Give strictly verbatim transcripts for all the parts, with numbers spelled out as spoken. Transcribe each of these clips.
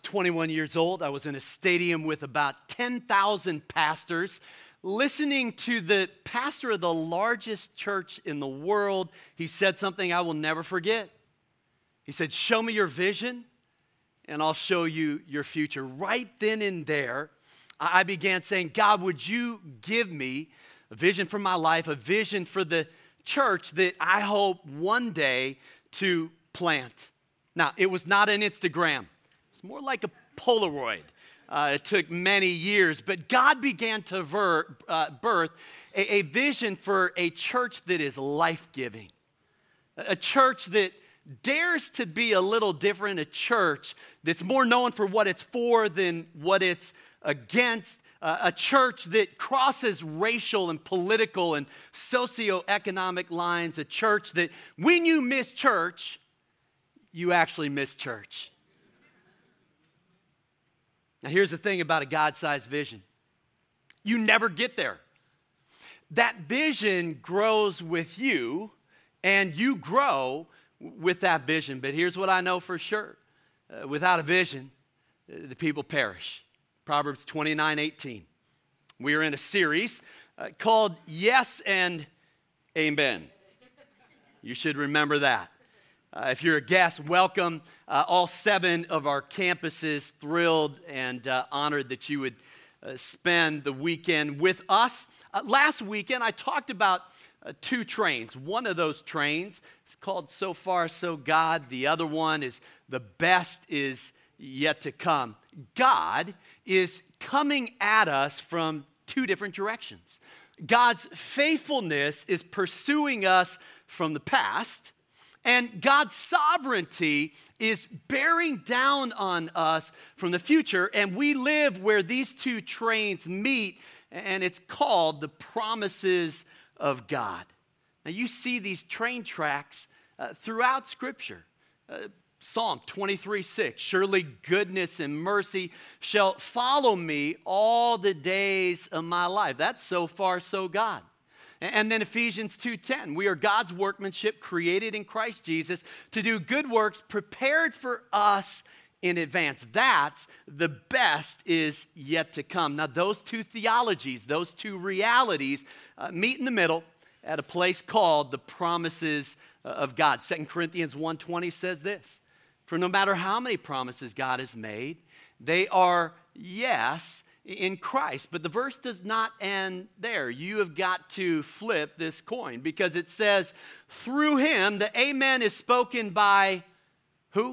twenty-one years old. I was in a stadium with about ten thousand pastors, listening to the pastor of the largest church in the world. He said something I will never forget. He said, "Show me your vision, and I'll show you your future." Right then and there, I began saying, "God, would you give me a vision for my life, a vision for the church that I hope one day to plant?" Now, it was not an Instagram. It's more like a Polaroid. Uh, it took many years, but God began to ver, uh, birth a, a vision for a church that is life-giving, a church that dares to be a little different, a church that's more known for what it's for than what it's against, uh, a church that crosses racial and political and socioeconomic lines, a church that when you miss church, you actually miss church. Now, here's the thing about a God-sized vision. You never get there. That vision grows with you, and you grow with that vision. But here's what I know for sure. Uh, without a vision, uh, the people perish. Proverbs twenty-nine eighteen. We are in a series uh, called Yes and Amen. You should remember that. Uh, if you're a guest, welcome. Uh, all seven of our campuses, thrilled and uh, honored that you would uh, spend the weekend with us. Uh, last weekend, I talked about uh, two trains. One of those trains is called So Far, So God. The other one is The Best Is Yet to Come. God is coming at us from two different directions. God's faithfulness is pursuing us from the past, and God's sovereignty is bearing down on us from the future, and we live where these two trains meet, and it's called the promises of God. Now, you see these train tracks uh, throughout Scripture. Uh, Psalm twenty-three six, "Surely goodness and mercy shall follow me all the days of my life." That's so far, so God. And then Ephesians two ten, "We are God's workmanship created in Christ Jesus to do good works prepared for us in advance." That's the best is yet to come. Now, those two theologies, those two realities uh, meet in the middle at a place called the promises of God. Second Corinthians one twenty says this, "For no matter how many promises God has made, they are yes in Christ." But the verse does not end there. You have got to flip this coin because it says, "Through him, the amen is spoken by" who?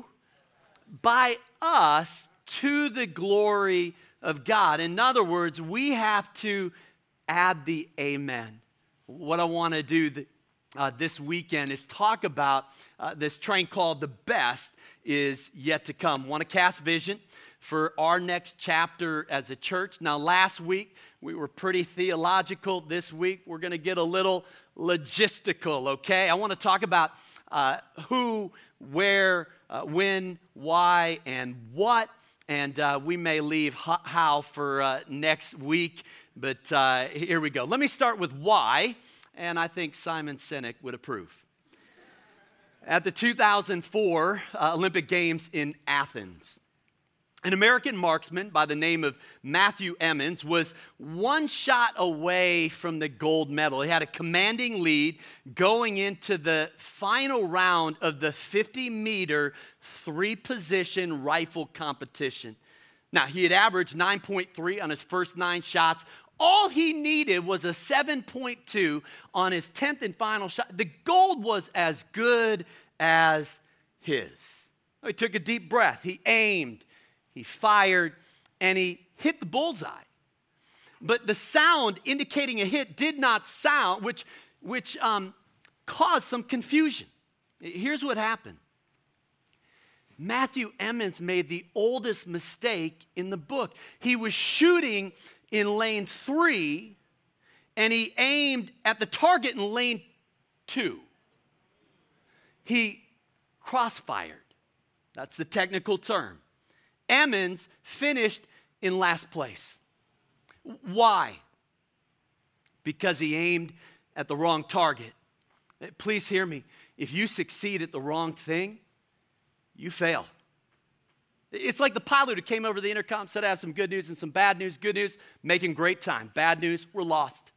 By us to the glory of God. In other words, we have to add the amen. What I want to do th- uh, this weekend is talk about uh, this train called The Best Is Yet to Come. Want to cast vision for our next chapter as a church. Now, last week, we were pretty theological. This week, we're going to get a little logistical, okay? I want to talk about uh, who, where, uh, when, why, and what. And uh, we may leave how for uh, next week, but uh, here we go. Let me start with why, and I think Simon Sinek would approve. At the two thousand four uh, Olympic Games in Athens, an American marksman by the name of Matthew Emmons was one shot away from the gold medal. He had a commanding lead going into the final round of the fifty-meter three-position rifle competition. Now, he had averaged nine point three on his first nine shots. All he needed was a seven point two on his tenth and final shot. The gold was as good as his. He took a deep breath. He aimed. He fired, and he hit the bullseye. But the sound indicating a hit did not sound, which, which um, caused some confusion. Here's what happened. Matthew Emmons made the oldest mistake in the book. He was shooting in lane three, and he aimed at the target in lane two. He crossfired. That's the technical term. Emmons finished in last place. Why? Because he aimed at the wrong target. Please hear me. If you succeed at the wrong thing, you fail. It's like the pilot who came over the intercom, said I have some good news and some bad news. Good news, making great time. Bad news, we're lost.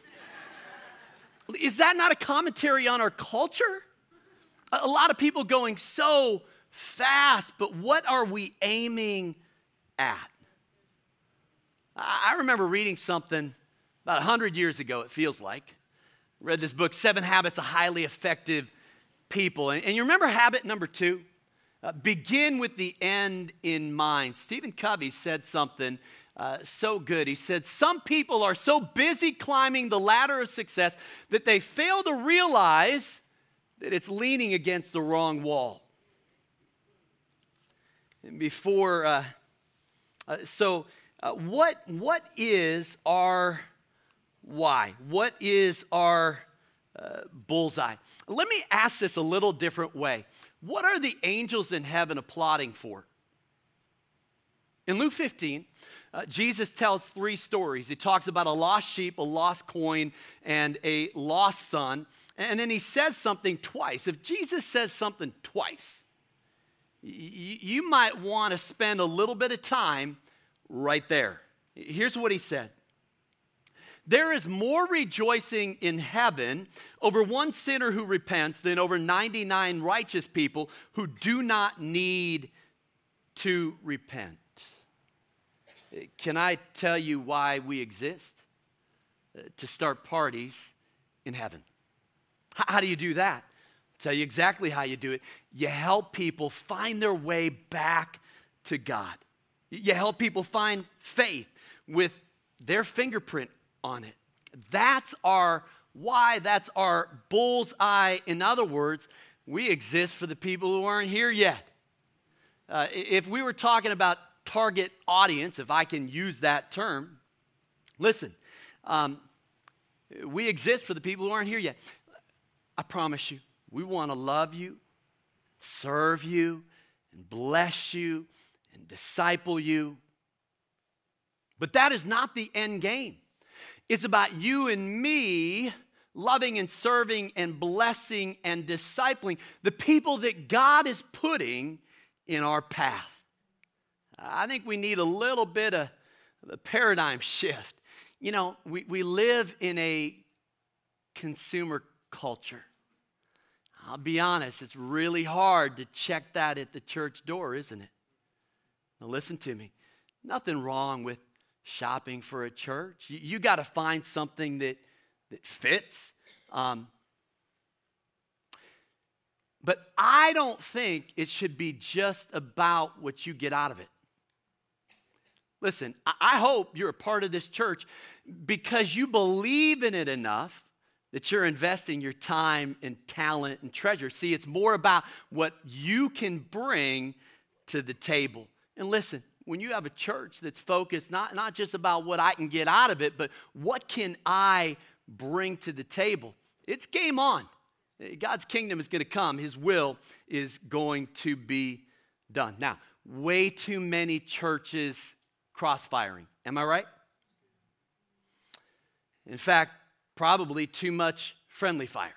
Is that not a commentary on our culture? A lot of people going so fast, but what are we aiming at? I remember reading something about one hundred years ago, it feels like. I read this book, Seven Habits of Highly Effective People. And, and you remember habit number two? Uh, begin with the end in mind. Stephen Covey said something uh, so good. He said, some people are so busy climbing the ladder of success that they fail to realize that it's leaning against the wrong wall. And before, uh, uh, so uh, what what is our why? What is our uh, bullseye? Let me ask this a little different way. What are the angels in heaven applauding for? In Luke fifteen, uh, Jesus tells three stories. He talks about a lost sheep, a lost coin, and a lost son. And then he says something twice. If Jesus says something twice, y- you might want to spend a little bit of time right there. Here's what he said. There is more rejoicing in heaven over one sinner who repents than over ninety-nine righteous people who do not need to repent. Can I tell you why we exist? Uh, to start parties in heaven. H- how do you do that? I'll tell you exactly how you do it. You help people find their way back to God. You help people find faith with their fingerprint on it. That's our why. That's our bullseye. In other words, we exist for the people who aren't here yet. Uh, if we were talking about target audience, if I can use that term, listen, um, we exist for the people who aren't here yet. I promise you, we want to love you, serve you, and bless you, and disciple you. But that is not the end game. It's about you and me loving and serving and blessing and discipling the people that God is putting in our path. I think we need a little bit of a paradigm shift. You know, we, we live in a consumer culture. I'll be honest, it's really hard to check that at the church door, isn't it? Now listen to me. Nothing wrong with shopping for a church. You, you got to find something that, that fits. Um, but I don't think it should be just about what you get out of it. Listen, I, I hope you're a part of this church because you believe in it enough that you're investing your time and talent and treasure. See, it's more about what you can bring to the table. And listen, when you have a church that's focused not, not just about what I can get out of it, but what can I bring to the table, it's game on. God's kingdom is going to come. His will is going to be done. Now, way too many churches crossfiring. Am I right? In fact, probably too much friendly fire.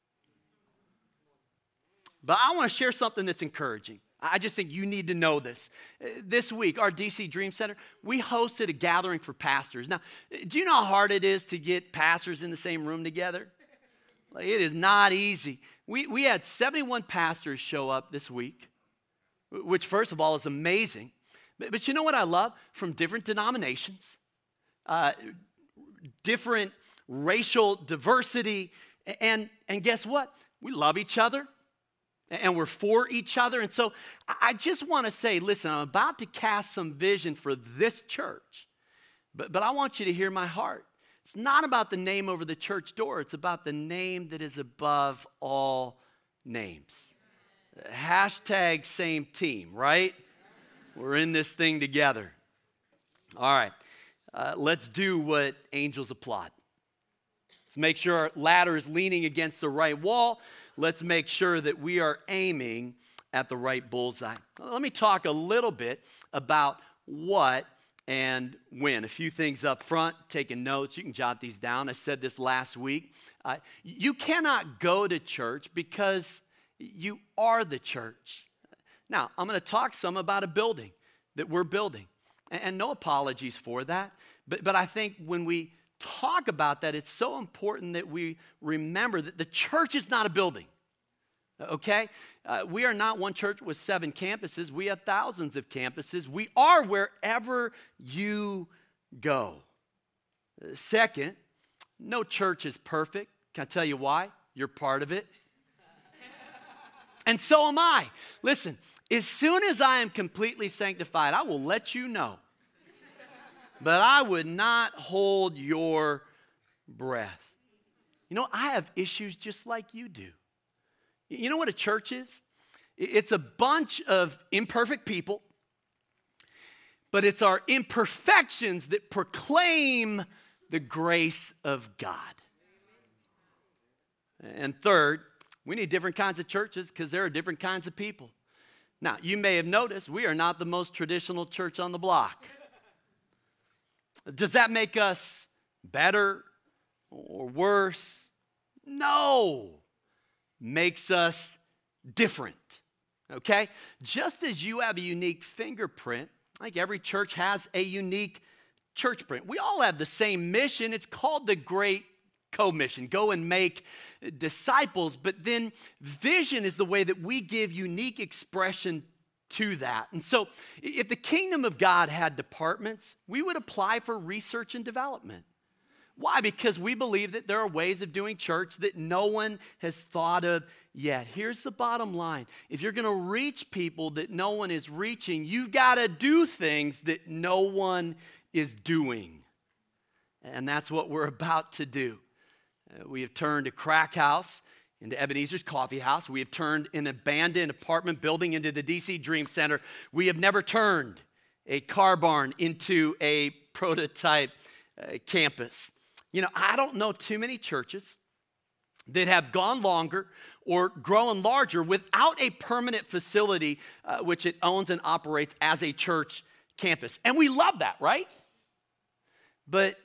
But I want to share something that's encouraging. I just think you need to know this. This week, our D C Dream Center, we hosted a gathering for pastors. Now, do you know how hard it is to get pastors in the same room together? Like, it is not easy. We, we had seventy-one pastors show up this week, which, first of all, is amazing. But, but you know what I love? From different denominations, uh, different racial diversity, and, and guess what? We love each other. And we're for each other. And so I just want to say, listen, I'm about to cast some vision for this church. But, but I want you to hear my heart. It's not about the name over the church door. It's about the name that is above all names. Hashtag same team, right? We're in this thing together. All right. Uh, let's do what angels applaud. Let's make sure our ladder is leaning against the right wall. Let's make sure that we are aiming at the right bullseye. Let me talk a little bit about what and when. A few things up front, taking notes. You can jot these down. I said this last week. Uh, you cannot go to church because you are the church. Now, I'm going to talk some about a building that we're building. And, and no apologies for that. But, but I think when we talk about that, it's so important that we remember that the church is not a building. Okay? Uh, we are not one church with seven campuses. We have thousands of campuses. We are wherever you go. Uh, second, no church is perfect. Can I tell you why? You're part of it. And so am I. Listen, as soon as I am completely sanctified, I will let you know. But I would not hold your breath. You know, I have issues just like you do. You know what a church is? It's a bunch of imperfect people, but it's our imperfections that proclaim the grace of God. And third, we need different kinds of churches because there are different kinds of people. Now, you may have noticed we are not the most traditional church on the block. Does that make us better or worse? No. Makes us different, okay? Just as you have a unique fingerprint, like every church has a unique church print. We all have the same mission. It's called the Great Commission. Go and make disciples. But then vision is the way that we give unique expression to that. And so if the kingdom of God had departments, we would apply for research and development. Why? Because we believe that there are ways of doing church that no one has thought of yet. Here's the bottom line. If you're going to reach people that no one is reaching, you've got to do things that no one is doing. And that's what we're about to do. Uh, we have turned a crack house into Ebenezer's Coffee House. We have turned an abandoned apartment building into the D C Dream Center. We have never turned a car barn into a prototype uh, campus. You know, I don't know too many churches that have gone longer or grown larger without a permanent facility uh, which it owns and operates as a church campus. And we love that, right? But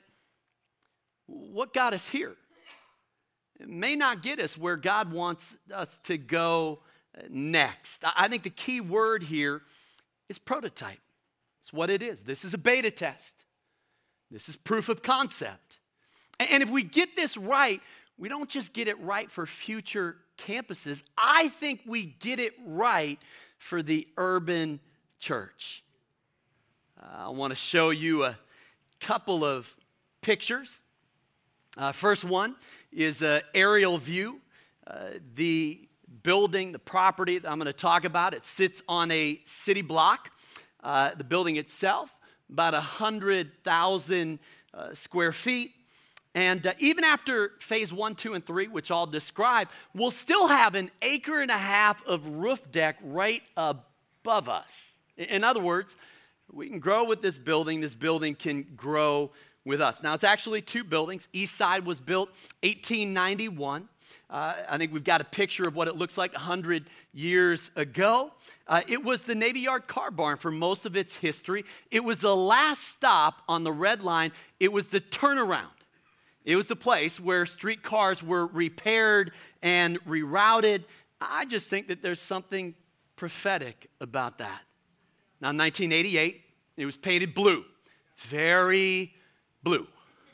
what got us here? It may not get us where God wants us to go next. I think the key word here is prototype. It's what it is. This is a beta test. This is proof of concept. And if we get this right, we don't just get it right for future campuses. I think we get it right for the urban church. Uh, I want to show you a couple of pictures. Uh, first one is an aerial view. Uh, the building, the property that I'm going to talk about, it sits on a city block. Uh, the building itself, about one hundred thousand uh, square feet. And uh, even after phase one, two, and three, which I'll describe, we'll still have an acre and a half of roof deck right above us. In other words, we can grow with this building. This building can grow with us. Now, it's actually two buildings. East side was built eighteen ninety-one. Uh, I think we've got a picture of what it looks like one hundred years ago. Uh, it was the Navy Yard car barn for most of its history. It was the last stop on the Red Line. It was the turnaround. It was the place where streetcars were repaired and rerouted. I just think that there's something prophetic about that. Now, in nineteen eighty-eight, it was painted blue. Very blue.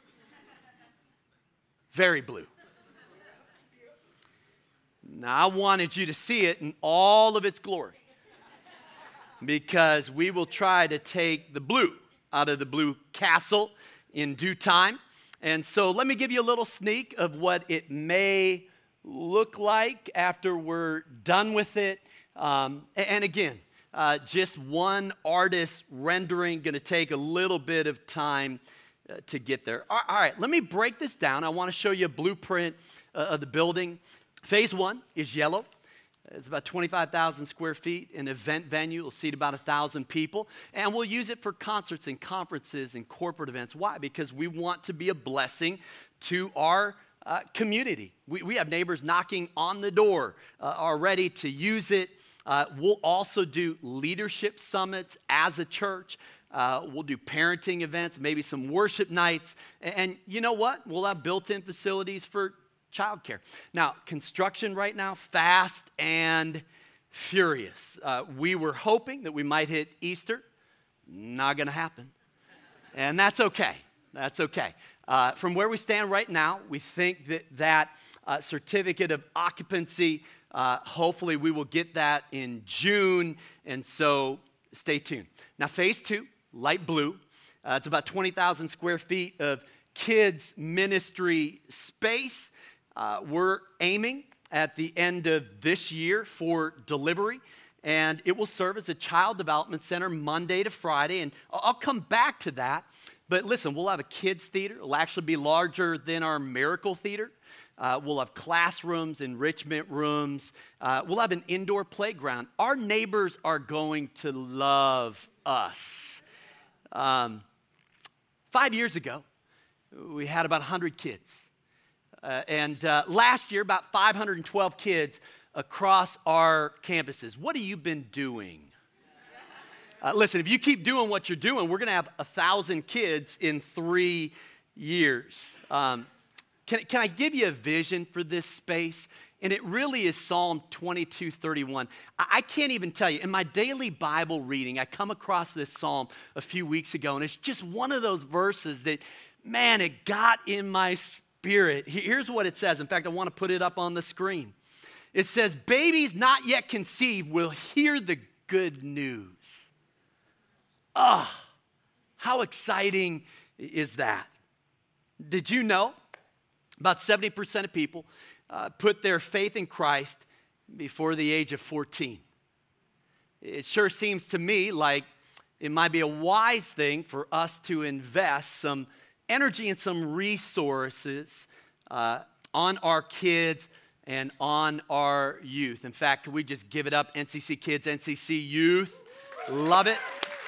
Very blue. Now, I wanted you to see it in all of its glory because we will try to take the blue out of the blue castle in due time. And so let me give you a little sneak of what it may look like after we're done with it. Um, and again, uh, just one artist rendering, going to take a little bit of time uh, to get there. All right, let me break this down. I want to show you a blueprint uh, of the building. Phase one is yellow. It's about twenty-five thousand square feet, an event venue. It'll seat about one thousand people. And we'll use it for concerts and conferences and corporate events. Why? Because we want to be a blessing to our uh, community. We, we have neighbors knocking on the door uh, already to use it. Uh, we'll also do leadership summits as a church. Uh, we'll do parenting events, maybe some worship nights. And, and you know what? We'll have built-in facilities for childcare. Now, construction right now, fast and furious. Uh, we were hoping that we might hit Easter. Not going to happen. And that's okay. That's okay. Uh, from where we stand right now, we think that that uh, certificate of occupancy, uh, hopefully we will get that in June. And so stay tuned. Now, phase two, light blue. Uh, it's about twenty thousand square feet of kids ministry space. Uh, we're aiming at the end of this year for delivery, and it will serve as a child development center Monday to Friday, and I'll come back to that. But listen, we'll have a kids theater. It'll actually be larger than our Miracle Theater. Uh, we'll have classrooms, enrichment rooms. Uh, we'll have an indoor playground. Our neighbors are going to love us. Um, five years ago, we had about one hundred kids. Uh, and uh, last year, about five hundred twelve kids across our campuses. What have you been doing? Uh, listen, if you keep doing what you're doing, we're going to have one thousand kids in three years. Um, can, can I give you a vision for this space? And it really is Psalm twenty-two thirty-one. I, I can't even tell you. In my daily Bible reading, I come across this psalm a few weeks ago, and it's just one of those verses that, man, it got in my spirit. Here's what it says. In fact, I want to put it up on the screen. It says, babies not yet conceived will hear the good news. Ah, oh, how exciting is that? Did you know about seventy percent of people uh, put their faith in Christ before the age of fourteen? It sure seems to me like it might be a wise thing for us to invest some energy and some resources uh, on our kids and on our youth. In fact, can we just give it up? N C C kids, N C C youth. Love it.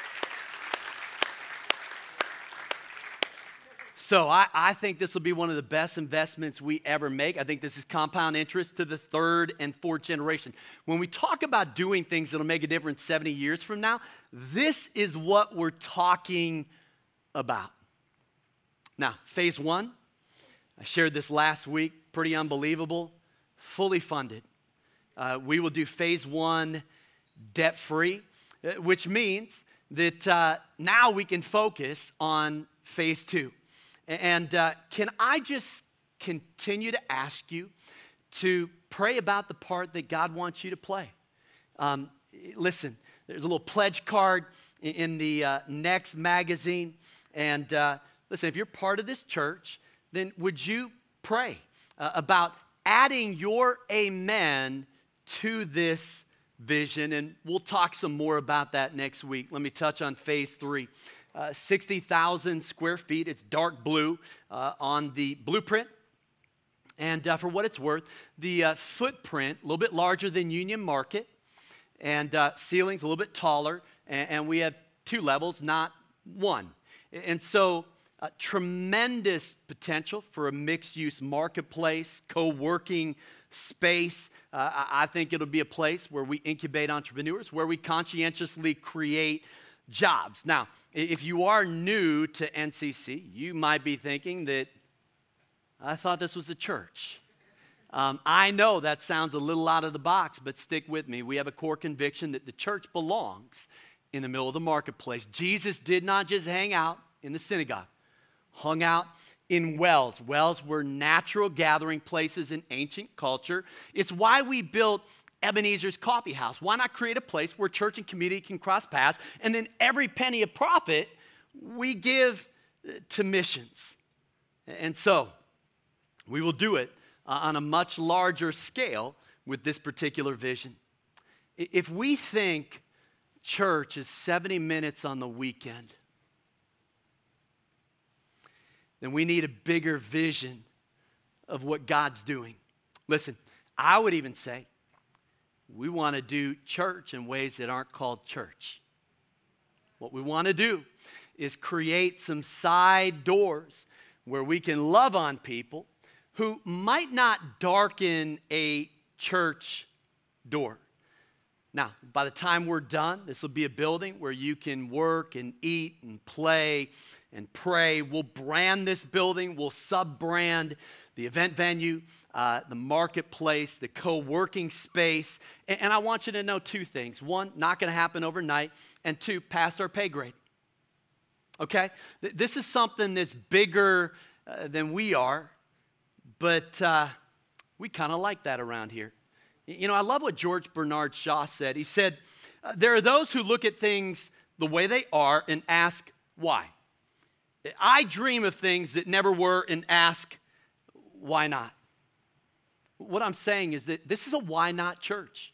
So I, I think this will be one of the best investments we ever make. I think this is compound interest to the third and fourth generation. When we talk about doing things that'll make a difference seventy years from now, this is what we're talking about. Now, phase one, I shared this last week, pretty unbelievable, fully funded. Uh, we will do phase one debt-free, which means that uh, now we can focus on phase two. And uh, can I just continue to ask you to pray about the part that God wants you to play? Um, listen, there's a little pledge card in, in the uh, Next magazine. And uh, listen, if you're part of this church, then would you pray uh, about adding your amen to this vision? And we'll talk some more about that next week. Let me touch on phase three. Uh, sixty thousand square feet. It's dark blue uh, on the blueprint. And uh, for what it's worth, the uh, footprint, a little bit larger than Union Market, and uh, ceilings a little bit taller, and, and we have two levels, not one. And so uh, tremendous potential for a mixed-use marketplace, co-working space. Uh, I think it'll be a place where we incubate entrepreneurs, where we conscientiously create jobs. Now, if you are new to N C C, you might be thinking that, I thought this was a church. Um, I know that sounds a little out of the box, but stick with me. We have a core conviction that the church belongs in the middle of the marketplace. Jesus did not just hang out in the synagogue, hung out in wells. Wells were natural gathering places in ancient culture. It's why we built Ebenezer's Coffee House. Why not create a place where church and community can cross paths, and then every penny of profit we give to missions? And so we will do it uh, on a much larger scale with this particular vision. If we think church is seventy minutes on the weekend, then we need a bigger vision of what God's doing. Listen, I would even say we want to do church in ways that aren't called church. What we want to do is create some side doors where we can love on people who might not darken a church door. Now, by the time we're done, this will be a building where you can work and eat and play and pray. We'll brand this building. We'll sub-brand the event venue, uh, the marketplace, the co-working space. And, and I want you to know two things. One, not going to happen overnight. And two, past our pay grade. Okay? Th- this is something that's bigger uh, than we are, but uh, we kind of like that around here. You know, I love what George Bernard Shaw said. He said, uh, there are those who look at things the way they are and ask why. I dream of things that never were and ask why not. What I'm saying is that this is a why not church.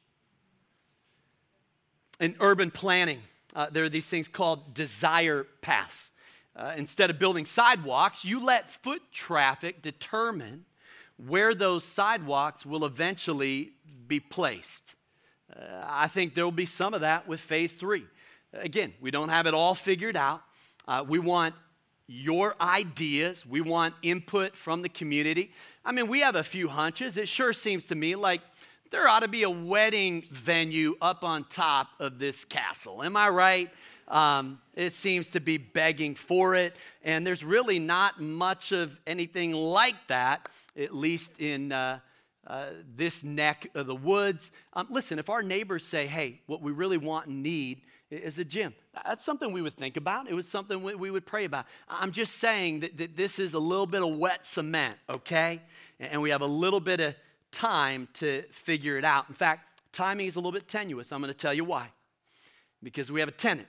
In urban planning, uh, there are these things called desire paths. Uh, instead of building sidewalks, you let foot traffic determine where those sidewalks will eventually be placed. Uh, I think there will be some of that with phase three. Again, we don't have it all figured out. Uh, we want your ideas. We want input from the community. I mean, we have a few hunches. It sure seems to me like there ought to be a wedding venue up on top of this castle. Am I right? Um, it seems to be begging for it, and there's really not much of anything like that, at least in uh, uh, this neck of the woods. Um, listen, if our neighbors say, hey, what we really want and need is a gym, that's something we would think about. It was something we, we would pray about. I'm just saying that, that this is a little bit of wet cement, okay? And we have a little bit of time to figure it out. In fact, timing is a little bit tenuous. I'm going to tell you why. Because we have a tenant,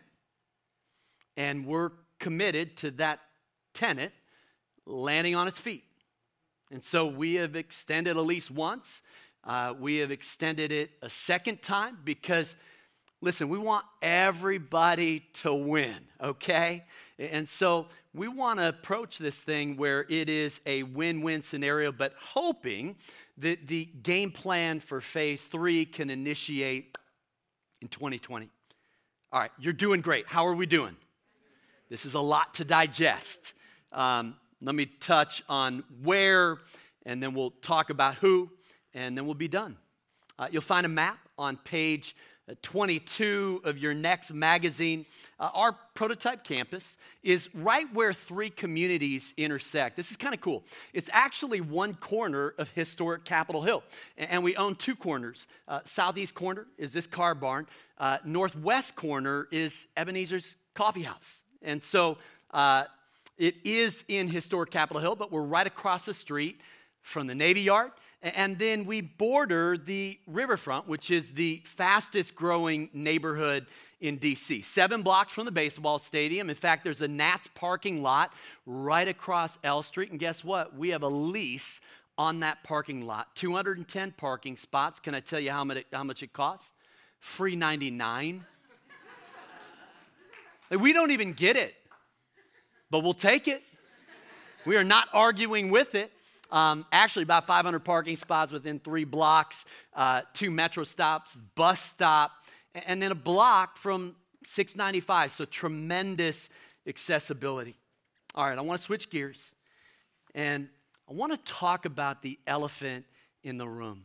and we're committed to that tenant landing on its feet. And so we have extended a lease once. Uh, we have extended it a second time because, listen, we want everybody to win, okay? And so we want to approach this thing where it is a win-win scenario, but hoping that the game plan for phase three can initiate in twenty twenty. All right, you're doing great. How are we doing? This is a lot to digest. Um, let me touch on where, and then we'll talk about who, and then we'll be done. Uh, you'll find a map on page twenty-two of your next magazine. Uh, our prototype campus is right where three communities intersect. This is kind of cool. It's actually one corner of historic Capitol Hill, and, and we own two corners. Uh, southeast corner is this car barn. Uh, northwest corner is Ebenezer's Coffee House. And so uh, it is in historic Capitol Hill, but we're right across the street from the Navy Yard. And then we border the riverfront, which is the fastest growing neighborhood in D C. Seven blocks from the baseball stadium. In fact, there's a Nats parking lot right across L Street. And guess what? We have a lease on that parking lot. two hundred ten parking spots. Can I tell you how much, how much it costs? Free ninety-nine. Like, we don't even get it, but we'll take it. We are not arguing with it. Um, actually, about five hundred parking spots within three blocks, uh, two metro stops, bus stop, and then a block from six ninety-five. So tremendous accessibility. All right, I want to switch gears, and I want to talk about the elephant in the room.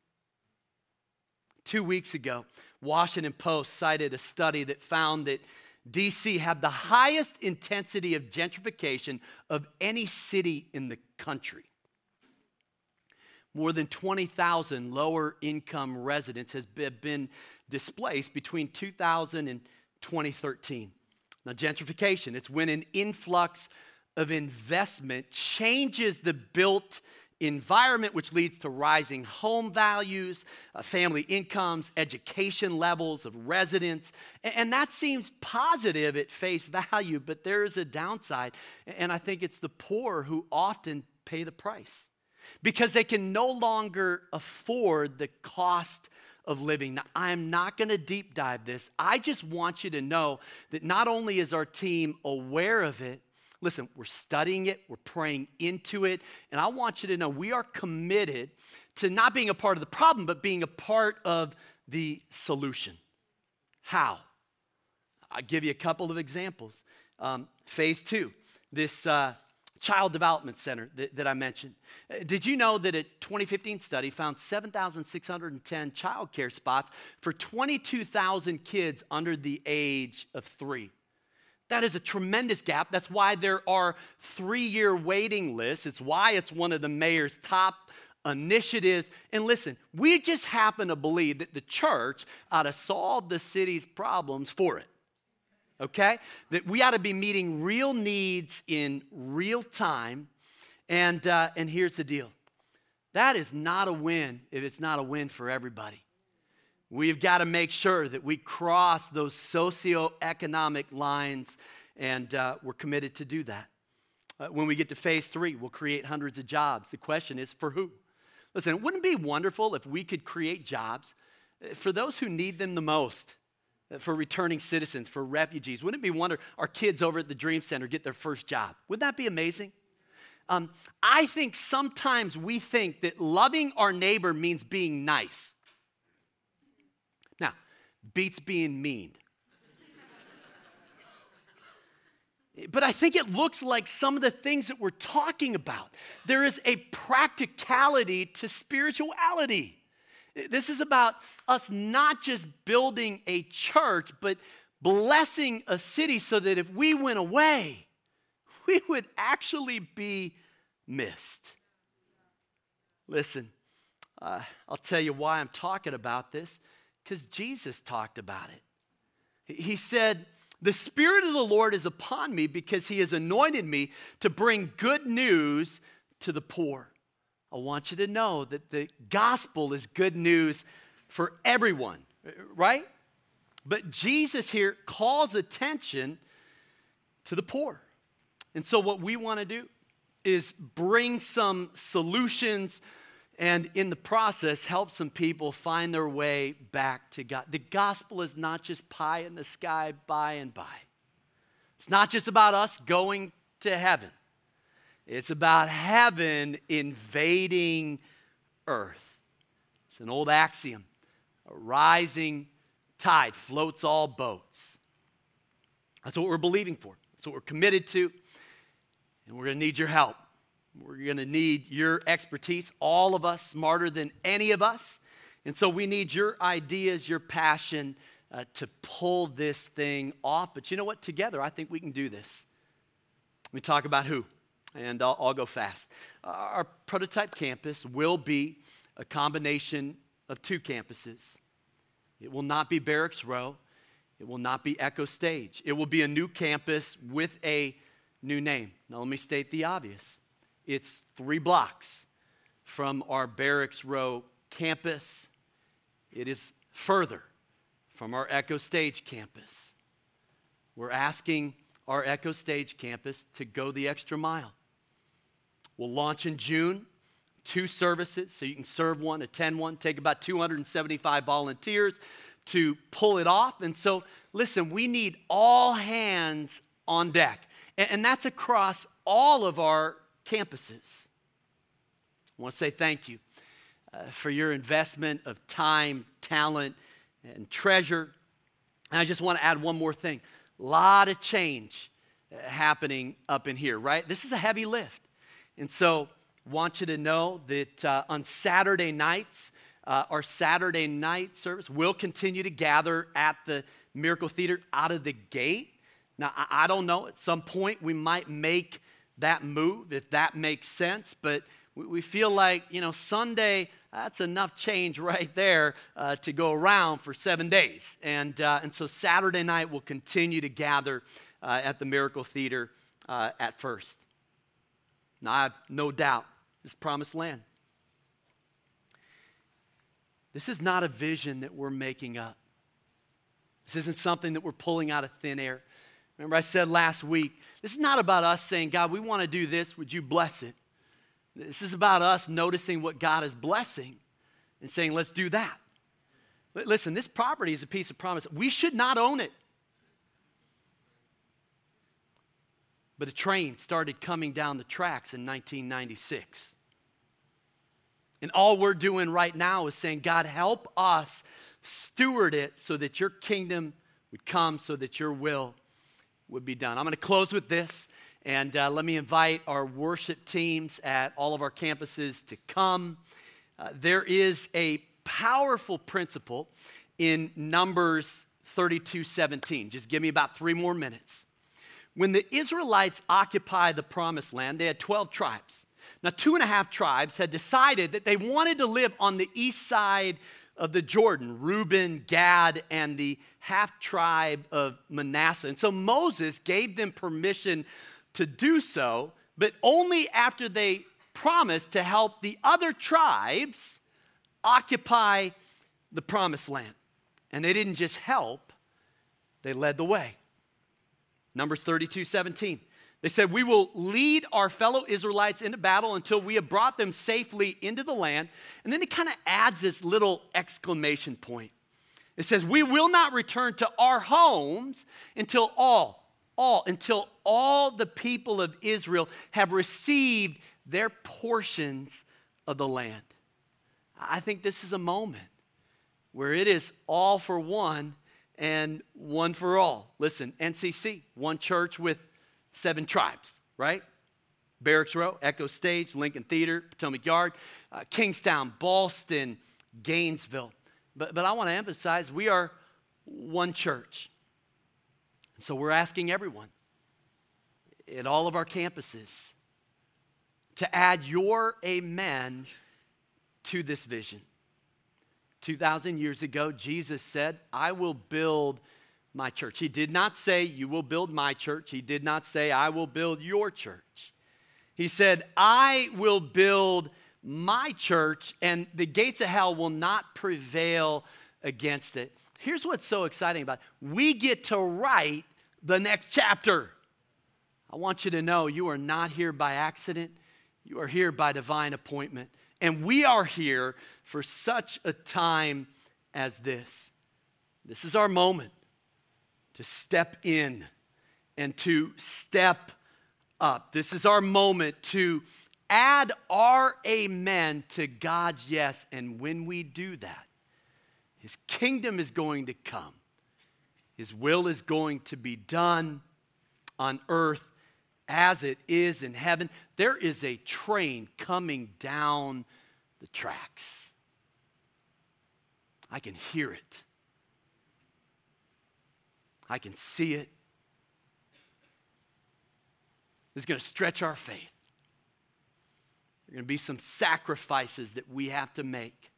Two weeks ago, Washington Post cited a study that found that D C had the highest intensity of gentrification of any city in the country. More than twenty thousand lower-income residents has been displaced between two thousand and twenty thirteen. Now, gentrification, it's when an influx of investment changes the built environment, which leads to rising home values, uh, family incomes, education levels of residents. And, and that seems positive at face value, but there is a downside. And I think it's the poor who often pay the price, because they can no longer afford the cost of living. Now, I'm not going to deep dive this. I just want you to know that not only is our team aware of it, listen, we're studying it, we're praying into it, and I want you to know we are committed to not being a part of the problem, but being a part of the solution. How? I'll give you a couple of examples. Um, phase two, this uh, Child Development Center that, that I mentioned. Uh, Did you know that a twenty fifteen study found seven thousand six hundred ten child care spots for twenty-two thousand kids under the age of three? That is a tremendous gap. That's why there are three-year waiting lists. It's why it's one of the mayor's top initiatives. And listen, we just happen to believe that the church ought to solve the city's problems for it. Okay? That we ought to be meeting real needs in real time. And, uh, and here's the deal. That is not a win if it's not a win for everybody. We've got to make sure that we cross those socioeconomic lines, and uh, we're committed to do that. Uh, when we get to phase three, we'll create hundreds of jobs. The question is, for who? Listen, wouldn't it be wonderful if we could create jobs for those who need them the most, for returning citizens, for refugees? Wouldn't it be wonderful our kids over at the Dream Center get their first job? Wouldn't that be amazing? Um, I think sometimes we think that loving our neighbor means being nice. Now, beats being mean. But I think it looks like some of the things that we're talking about. There is a practicality to spirituality. This is about us not just building a church, but blessing a city so that if we went away, we would actually be missed. Listen, uh, I'll tell you why I'm talking about this, because Jesus talked about it. He said, "The Spirit of the Lord is upon me because he has anointed me to bring good news to the poor." I want you to know that the gospel is good news for everyone, right? But Jesus here calls attention to the poor. And so what we want to do is bring some solutions and in the process help some people find their way back to God. The gospel is not just pie in the sky by and by. It's not just about us going to heaven. It's about heaven invading earth. It's an old axiom. A rising tide floats all boats. That's what we're believing for. That's what we're committed to. And we're going to need your help. We're going to need your expertise, all of us, smarter than any of us. And so we need your ideas, your passion uh, to pull this thing off. But you know what? Together, I think we can do this. Let me talk about who, and I'll, I'll go fast. Uh, our prototype campus will be a combination of two campuses. It will not be Barracks Row. It will not be Echo Stage. It will be a new campus with a new name. Now, let me state the obvious. It's three blocks from our Barracks Row campus. It is further from our Echo Stage campus. We're asking our Echo Stage campus to go the extra mile. We'll launch in June, two services, so you can serve one, attend one, take about two hundred seventy-five volunteers to pull it off. And so, listen, we need all hands on deck. And, and that's across all of our campuses. I want to say thank you uh, for your investment of time, talent, and treasure. And I just want to add one more thing. A lot of change uh, happening up in here, right? This is a heavy lift. And so I want you to know that uh, on Saturday nights, uh, our Saturday night service will continue to gather at the Miracle Theater out of the gate. Now, I, I don't know, at some point we might make that move, if that makes sense, but we, we feel like, you know, Sunday, that's enough change right there uh, to go around for seven days. And, uh, and so Saturday night we'll continue to gather uh, at the Miracle Theater uh, at first. Now, I have no doubt this promised land. This is not a vision that we're making up. This isn't something that we're pulling out of thin air. Remember I said last week, this is not about us saying, God, we want to do this. Would you bless it? This is about us noticing what God is blessing and saying, let's do that. Listen, this property is a piece of promise. We should not own it. But a train started coming down the tracks in nineteen ninety-six. And all we're doing right now is saying, God, help us steward it so that your kingdom would come, so that your will would be done. I'm going to close with this, And uh, let me invite our worship teams at all of our campuses to come. Uh, there is a powerful principle in Numbers thirty-two seventeen. Just give me about three more minutes. When the Israelites occupied the promised land, they had twelve tribes. Now, two and a half tribes had decided that they wanted to live on the east side of the Jordan, Reuben, Gad, and the half tribe of Manasseh. And so Moses gave them permission to do so, but only after they promised to help the other tribes occupy the promised land. And they didn't just help, they led the way. Numbers thirty-two seventeen. They said, we will lead our fellow Israelites into battle until we have brought them safely into the land. And then it kind of adds this little exclamation point. It says, we will not return to our homes until all, all, until all the people of Israel have received their portions of the land. I think this is a moment where it is all for one and one for all. Listen, N C C, one church with seven tribes, right? Barracks Row, Echo Stage, Lincoln Theater, Potomac Yard, uh, Kingstown, Ballston, Gainesville. But, but I want to emphasize we are one church. And so we're asking everyone at all of our campuses to add your amen to this vision. two thousand years ago, Jesus said, I will build my church. He did not say, you will build my church. He did not say, I will build your church. He said, I will build my church, and the gates of hell will not prevail against it. Here's what's so exciting about it. We get to write the next chapter. I want you to know you are not here by accident. You are here by divine appointment. And we are here for such a time as this. This is our moment to step in and to step up. This is our moment to add our amen to God's yes. And when we do that, His kingdom is going to come. His will is going to be done on earth as it is in heaven. There is a train coming down the tracks. I can hear it. I can see it. It's going to stretch our faith. There are going to be some sacrifices that we have to make.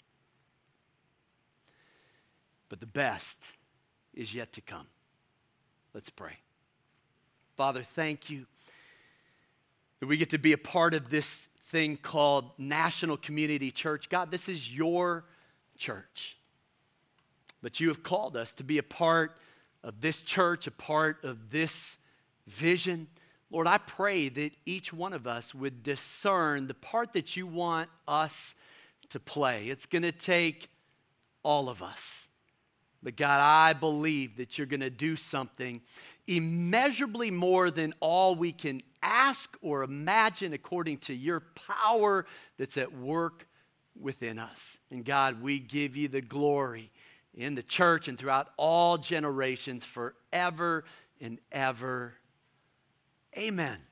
But the best is yet to come. Let's pray. Father, thank you that we get to be a part of this thing called National Community Church. God, this is your church. But you have called us to be a part of this church, a part of this vision. Lord, I pray that each one of us would discern the part that you want us to play. It's going to take all of us. But God, I believe that you're going to do something immeasurably more than all we can ask or imagine according to your power that's at work within us. And God, we give you the glory in the church and throughout all generations forever and ever. Amen.